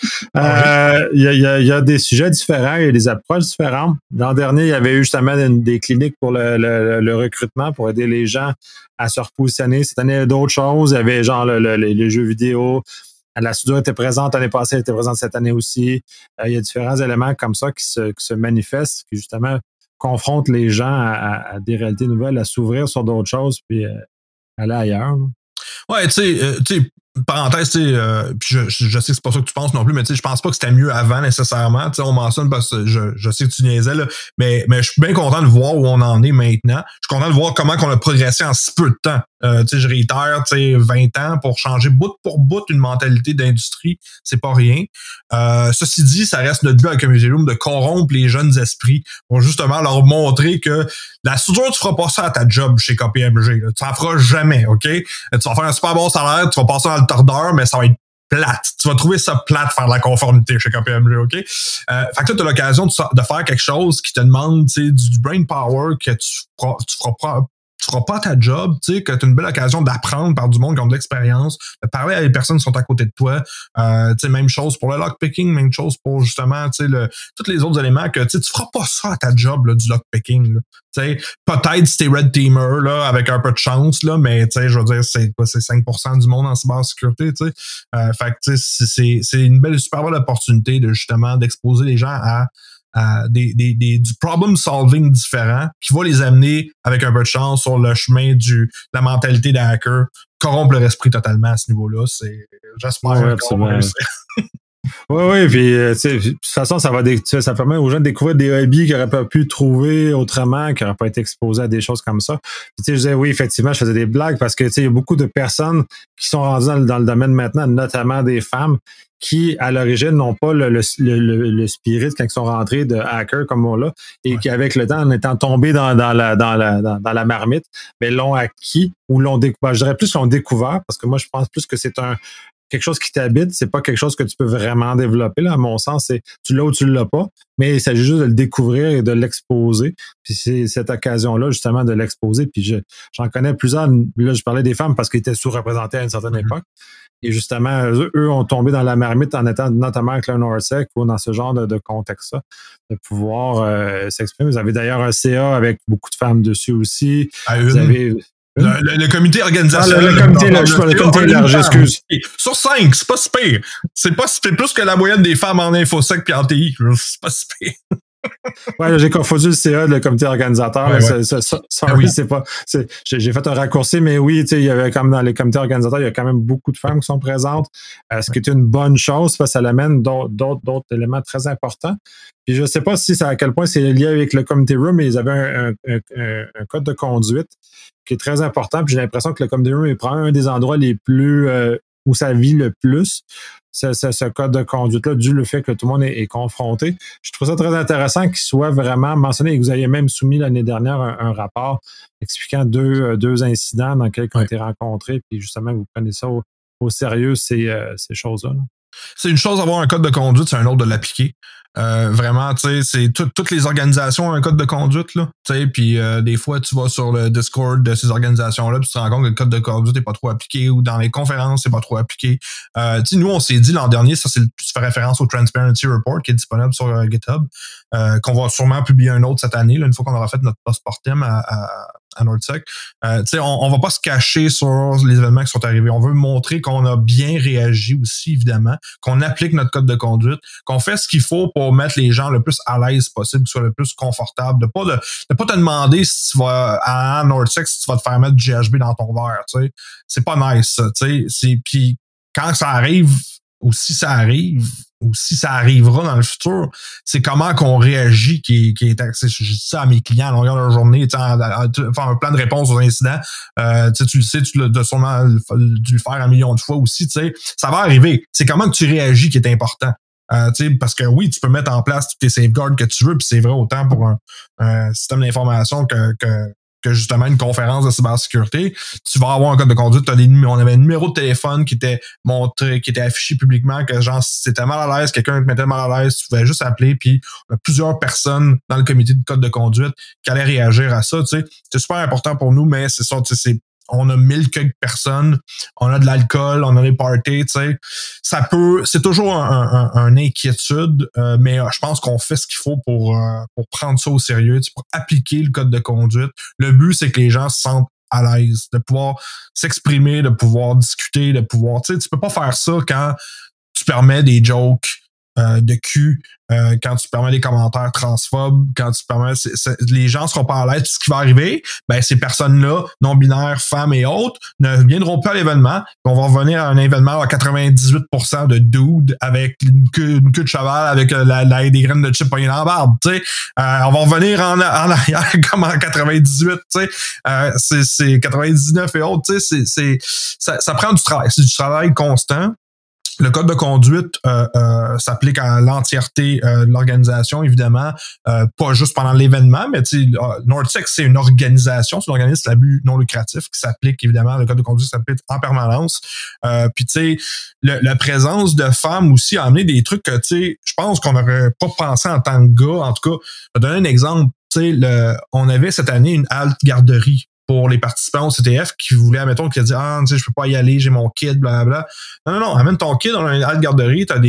S1: Il y a des sujets différents, il y a des approches différentes. L'an dernier, il y avait eu justement des cliniques pour le recrutement, pour aider les gens à se repositionner. Cette année, il y a d'autres choses. Il y avait genre les jeux vidéo. La soudure était présente l'année passée, elle était présente cette année aussi. Il y a différents éléments comme ça qui se manifestent, qui justement confrontent les gens à des réalités nouvelles, à s'ouvrir sur d'autres choses, puis aller ailleurs. Là.
S2: Ouais, tu sais, parenthèse, puis je sais que c'est pas ça que tu penses non plus, mais tu sais, je pense pas que c'était mieux avant nécessairement. Tu sais, on mentionne parce que je sais que tu niaisais, là, mais je suis bien content de voir où on en est maintenant. Je suis content de voir comment on a progressé en si peu de temps. Tu sais, je réitère, tu sais, 20 ans pour changer bout pour bout une mentalité d'industrie, c'est pas rien. Ceci dit, ça reste notre but avec Community Room de corrompre les jeunes esprits pour justement leur montrer que la soudure, tu feras pas ça à ta job chez KPMG. Là. Tu en feras jamais, OK? Tu vas faire un super bon salaire, tu vas passer dans le tordeur, mais ça va être plate. Tu vas trouver ça plate faire de la conformité chez KPMG, OK? Fait que là, tu as l'occasion de faire quelque chose qui te demande du brain power que tu feras pas ta job, tu sais, que tu as une belle occasion d'apprendre par du monde qui ont de l'expérience, de parler à des personnes qui sont à côté de toi. Tu sais, même chose pour le lockpicking, même chose pour justement, tu sais, tous les autres éléments que tu feras pas ça à ta job là, du lockpicking. Là. Tu sais, peut-être si t'es red teamer là, avec un peu de chance, là, mais tu sais, je veux dire, c'est 5% du monde en cybersécurité, tu sais. Fait que tu sais, c'est une belle, super belle opportunité de justement d'exposer les gens à du problem solving différent qui va les amener avec un peu de chance sur le chemin de la mentalité des hackers, corrompre leur esprit totalement à ce niveau-là. J'espère qu'on va réussir.
S1: Oui, puis de toute façon, ça permet aux gens de découvrir des hobbies qu'ils n'auraient pas pu trouver autrement, qui n'auraient pas été exposés à des choses comme ça. Puis, je disais, oui, effectivement, je faisais des blagues parce que il y a beaucoup de personnes qui sont rendues dans le domaine maintenant, notamment des femmes, qui, à l'origine, n'ont pas le spirit quand ils sont rentrés de hacker comme on l'a, et qui, avec le temps, en étant tombés dans la marmite, mais l'ont acquis ou l'ont découvert. Je dirais plus l'ont découvert, parce que moi, je pense plus que c'est quelque chose qui t'habite, c'est pas quelque chose que tu peux vraiment développer, là, à mon sens, c'est tu l'as ou tu l'as pas, mais il s'agit juste de le découvrir et de l'exposer. Puis c'est cette occasion-là, justement, de l'exposer. Puis j'en connais plusieurs. Là, je parlais des femmes parce qu'ils étaient sous-représentés à une certaine époque. Et justement, eux ont tombé dans la marmite en étant notamment avec le NORSEC ou dans ce genre de contexte-là, de pouvoir s'exprimer. Vous avez d'ailleurs un CA avec beaucoup de femmes dessus aussi. Vous avez...
S2: Le comité organisationnel.
S1: Le comité élargi, excuse.
S2: Sur 5, c'est pas si pire. C'est plus que la moyenne des femmes en InfoSec puis en TI. C'est pas si pire.
S1: Ouais, j'ai confondu le CA, le comité organisateur.
S2: Ouais.
S1: Sorry, c'est pas. J'ai fait un raccourci, mais oui, tu sais, il y avait comme dans les comités organisateurs, il y a quand même beaucoup de femmes qui sont présentes, ce qui est une bonne chose parce que ça amène d'autres éléments très importants. Puis je ne sais pas si à quel point c'est lié avec le community room, mais ils avaient un code de conduite qui est très important. Puis j'ai l'impression que le community room est probablement un des endroits les plus où ça vit le plus. Ce code de conduite-là, dû le fait que tout le monde est confronté. Je trouve ça très intéressant qu'il soit vraiment mentionné et que vous aviez même soumis l'année dernière un rapport expliquant deux incidents dans lesquels ont été rencontrés, puis justement, vous prenez ça au sérieux, ces choses-là. Là.
S2: C'est une chose d'avoir un code de conduite, c'est un autre de l'appliquer. Vraiment, tu sais, c'est toutes les organisations ont un code de conduite, là. Tu sais, puis des fois, tu vas sur le Discord de ces organisations-là, puis tu te rends compte que le code de conduite n'est pas trop appliqué, ou dans les conférences, c'est pas trop appliqué. Tu sais, nous, on s'est dit l'an dernier, ça, tu fais référence au Transparency Report qui est disponible sur GitHub, qu'on va sûrement publier un autre cette année, là, une fois qu'on aura fait notre post-mortem à NordSec. Tu sais, on va pas se cacher sur les événements qui sont arrivés. On veut montrer qu'on a bien réagi aussi, évidemment, qu'on applique notre code de conduite, qu'on fait ce qu'il faut pour mettre les gens le plus à l'aise possible, qu'ils soient le plus confortables, de pas te demander si tu vas à NordSec, si tu vas te faire mettre du GHB dans ton verre, tu sais. C'est pas nice, ça, tu sais. Puis quand ça arrive, ou si ça arrive, ou si ça arrivera dans le futur, c'est comment qu'on réagit qui est axé. Je dis ça à mes clients à longueur de la journée, faire un plan de réponse aux incidents. Tu le sais, tu l'as sûrement dû le faire un million de fois aussi. Ça va arriver. C'est comment que tu réagis qui est important. Parce que oui, tu peux mettre en place toutes les safeguards que tu veux, puis c'est vrai autant pour un système d'information que justement une conférence de cybersécurité. Tu vas avoir un code de conduite, on avait un numéro de téléphone qui était montré, qui était affiché publiquement, que genre, si t'étais mal à l'aise, quelqu'un te mettait mal à l'aise, tu pouvais juste appeler, puis on a plusieurs personnes dans le comité de code de conduite qui allaient réagir à ça, tu sais. C'est super important pour nous, mais c'est ça, tu sais, on a 1000 quelques personnes, on a de l'alcool, on a des parties, tu sais. C'est toujours un inquiétude, mais je pense qu'on fait ce qu'il faut pour prendre ça au sérieux, pour appliquer le code de conduite. Le but, c'est que les gens se sentent à l'aise, de pouvoir s'exprimer, de pouvoir discuter, de pouvoir, tu sais, tu peux pas faire ça quand tu permets des jokes de cul, quand tu permets des commentaires transphobes, quand tu permets... les gens seront pas à l'aise. Ce qui va arriver, ben ces personnes-là, non-binaires, femmes et autres, ne viendront pas à l'événement. On va revenir à un événement à 98% de dudes avec une queue de cheval, avec des graines de chip poignées dans la barbe. Tu sais, on va revenir en arrière comme en 98. Tu sais, c'est 99 et autres. Tu sais, ça prend du travail. C'est du travail constant. Le code de conduite s'applique à l'entièreté de l'organisation, évidemment, pas juste pendant l'événement, mais NordSec, c'est une organisation, c'est un organisme à but non lucratif qui s'applique, évidemment, le code de conduite s'applique en permanence. Puis, tu sais, la présence de femmes aussi a amené des trucs que, tu sais, je pense qu'on n'aurait pas pensé en tant que gars. En tout cas, je vais donner un exemple. Tu sais, on avait cette année une halte garderie pour les participants au CTF qui voulaient, admettons, qui a dit, ah, tu sais, je peux pas y aller, j'ai mon kid, blablabla. Non, amène ton kid, on a une halte garderie, t'as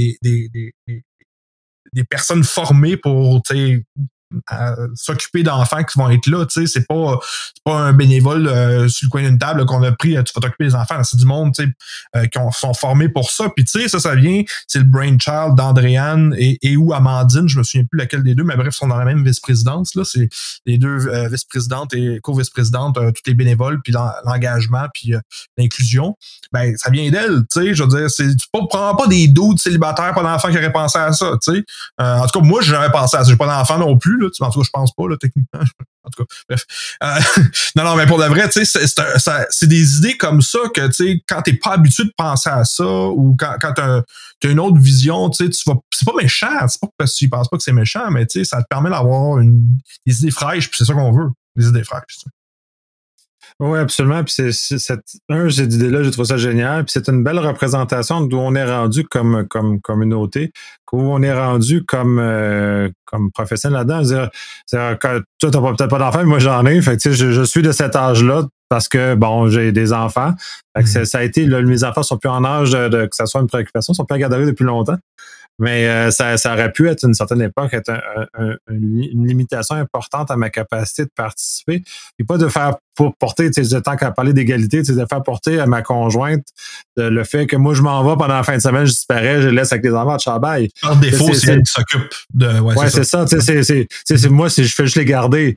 S2: des personnes formées pour, tu sais, s'occuper d'enfants qui vont être là, tu sais, c'est pas un bénévole sur le coin d'une table qu'on a pris, tu vas t'occuper des enfants, c'est du monde, tu sais, qui sont formés pour ça, puis tu sais, ça vient, c'est le brainchild d'Andréane et ou Amandine, je me souviens plus laquelle des deux, mais bref, ils sont dans la même vice-présidence, là, c'est les deux vice-présidentes et co-vice-présidentes, tous les bénévoles, puis l'engagement, puis l'inclusion, ben, ça vient d'elle, tu sais, je veux dire, tu prends pas des doutes célibataires, pas d'enfants qui auraient pensé à ça, tu sais, en tout cas, moi, j'avais pensé à ça, j'ai pas d'enfant non plus, là, en tout cas, je pense pas, là, techniquement. En tout cas, bref. Non, mais pour de vrai, tu sais, c'est des idées comme ça que, tu sais, quand t'es pas habitué de penser à ça, ou quand t'as une autre vision, tu sais, c'est pas méchant, c'est pas parce que tu penses pas que c'est méchant, mais tu sais, ça te permet d'avoir des idées fraîches, puis c'est ça qu'on veut, des idées fraîches.
S1: Oui, absolument. Puis cette idée-là, j'ai trouvé ça génial. Puis c'est une belle représentation d'où on est rendu comme communauté, où on est rendu comme professionnel là-dedans. Toi, tu n'as peut-être pas d'enfants, mais moi j'en ai. Fait que, je suis de cet âge-là parce que bon, j'ai des enfants. Fait que ça a été, là, mes enfants sont plus en âge de que ça soit une préoccupation, ils sont plus à garderie depuis longtemps. Mais ça aurait pu être une certaine époque être une limitation importante à ma capacité de participer. Et pas de faire pour porter, tant qu'à parler d'égalité, de faire porter à ma conjointe le fait que moi je m'en vais pendant la fin de semaine, je disparais, je laisse avec les enfants de Chabaye.
S2: Par défaut, c'est elle qui s'occupe de.
S1: Ouais, c'est ça. C'est moi, je fais juste les garder.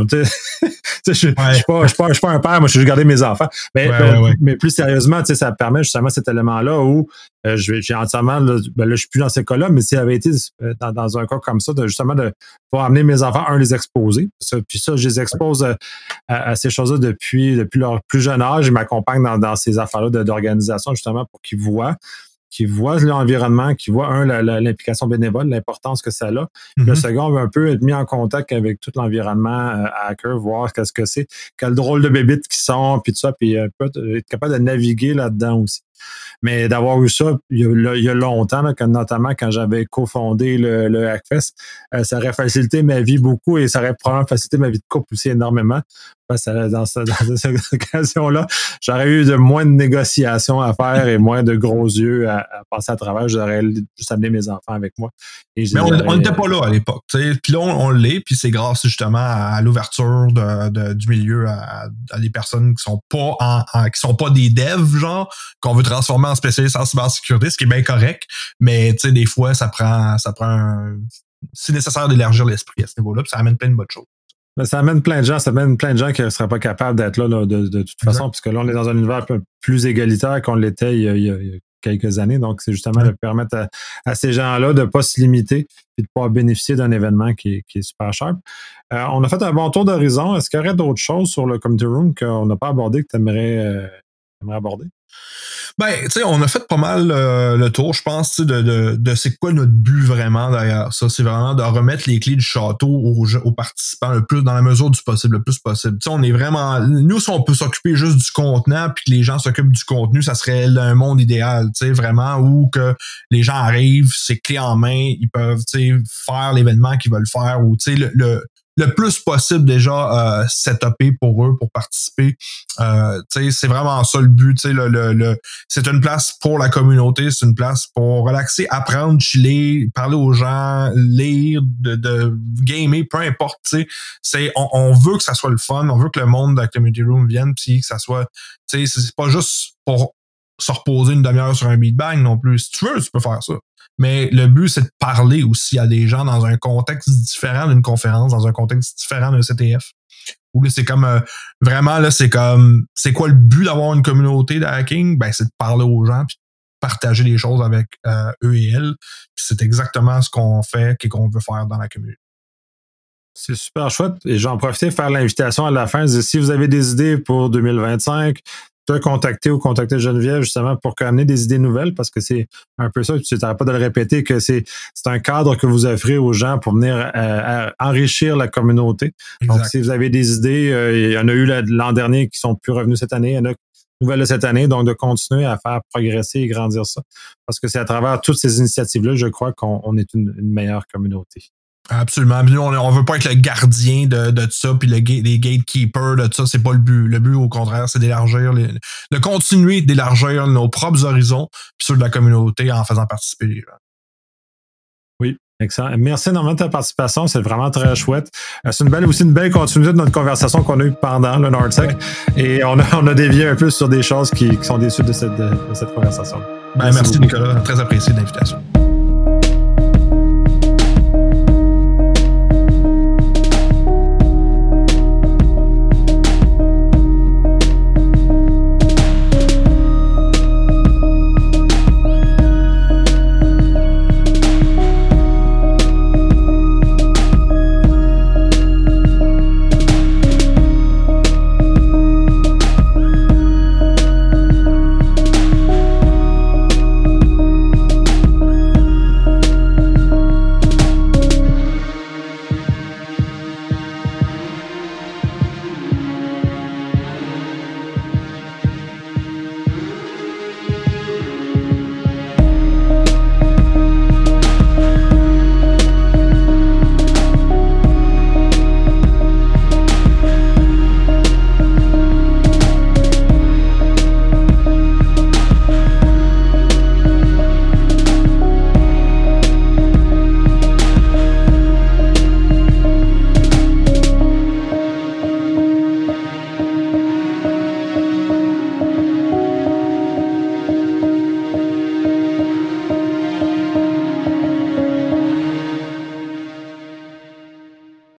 S1: Je suis pas un père, moi je suis juste garder mes enfants. Mais plus sérieusement, ça permet justement cet élément-là où j'ai entièrement, là, je suis plus dans ces cas-là, mais s'il avait été dans un cas comme ça, justement de pouvoir amener mes enfants, les exposer. Puis ça, je les expose à ces choses-là depuis leur plus jeune âge. Ils m'accompagnent dans ces affaires-là d'organisation, justement, pour qu'ils voient l'environnement, qu'ils voient, l'implication bénévole, l'importance que ça a. Mm-hmm. Le second, on va un peu être mis en contact avec tout l'environnement hacker, voir qu'est-ce que c'est, quel drôle de bébites qui sont, puis tout ça, puis être capable de naviguer là-dedans aussi. Mais d'avoir eu ça il y a longtemps, là, notamment quand j'avais cofondé le Hackfest, ça aurait facilité ma vie beaucoup et ça aurait probablement facilité ma vie de couple aussi énormément. Dans cette occasion-là, j'aurais eu moins de négociations à faire et moins de gros yeux à passer à travers. J'aurais juste amené mes enfants avec moi.
S2: Mais on n'était pas là à l'époque. Puis là, on l'est, puis c'est grâce justement à l'ouverture du milieu à des personnes qui sont pas des devs, genre, qu'on veut transformer en spécialistes en cybersécurité, ce qui est bien correct. Mais tu sais, des fois, ça prend c'est nécessaire d'élargir l'esprit à ce niveau-là, puis ça amène plein de bonnes choses.
S1: Mais ça amène plein de gens qui ne seraient pas capables d'être là, de toute façon, puisque là, on est dans un univers un peu plus égalitaire qu'on l'était il y a quelques années. Donc, c'est justement de permettre à ces gens-là de ne pas se limiter et de pouvoir bénéficier d'un événement qui est super cher. On a fait un bon tour d'horizon. Est-ce qu'il y aurait d'autres choses sur le Community Room qu'on n'a pas abordé que tu aimerais aborder?
S2: Ben, tu sais, on a fait pas mal le tour, je pense, de c'est quoi notre but vraiment derrière ça. C'est vraiment de remettre les clés du château aux participants le plus, dans la mesure du possible, le plus possible. Tu sais, on est vraiment... Nous, si on peut s'occuper juste du contenant puis que les gens s'occupent du contenu, ça serait un monde idéal, tu sais, vraiment, où que les gens arrivent, c'est clé en main, ils peuvent, tu sais, faire l'événement qu'ils veulent faire, ou, tu sais, le plus possible déjà setupé pour eux, pour participer. C'est vraiment ça le but. C'est une place pour la communauté, c'est une place pour relaxer, apprendre, chiller, parler aux gens, lire, de gamer, peu importe. On veut que ça soit le fun, on veut que le monde de la Community Room vienne, puis que ça soit... C'est pas juste pour se reposer une demi-heure sur un beatbang non plus. Si tu veux, tu peux faire ça. Mais le but, c'est de parler aussi à des gens dans un contexte différent d'une conférence, dans un contexte différent d'un CTF. Où là, c'est comme vraiment, là, c'est comme, c'est quoi le but d'avoir une communauté de hacking? Ben, c'est de parler aux gens puis de partager les choses avec eux et elles. Puis c'est exactement ce qu'on fait et qu'on veut faire dans la communauté.
S1: C'est super chouette. Et j'en profite de faire l'invitation à la fin. Si vous avez des idées pour 2025, te contacter Geneviève justement pour amener des idées nouvelles, parce que c'est un peu ça, tu n'arrêtes pas de le répéter, que c'est un cadre que vous offrez aux gens pour venir enrichir la communauté. Exact. Donc, si vous avez des idées, il y en a eu l'an dernier qui sont plus revenus cette année, il y en a nouvelles de cette année, donc de continuer à faire progresser et grandir ça. Parce que c'est à travers toutes ces initiatives-là, je crois qu'on est une meilleure communauté.
S2: Absolument. Nous, on veut pas être le gardien de ça, puis les gatekeepers de ça, c'est pas le but. Le but, au contraire, c'est de continuer d'élargir nos propres horizons, puis ceux de la communauté en faisant participer les gens.
S1: Oui, excellent. Merci énormément de ta participation. C'est vraiment très chouette. C'est aussi une belle continuité de notre conversation qu'on a eue pendant le NordSec. Ouais. Et on a dévié un peu sur des choses qui sont déçues de cette conversation.
S2: Merci Nicolas. Très apprécié de l'invitation.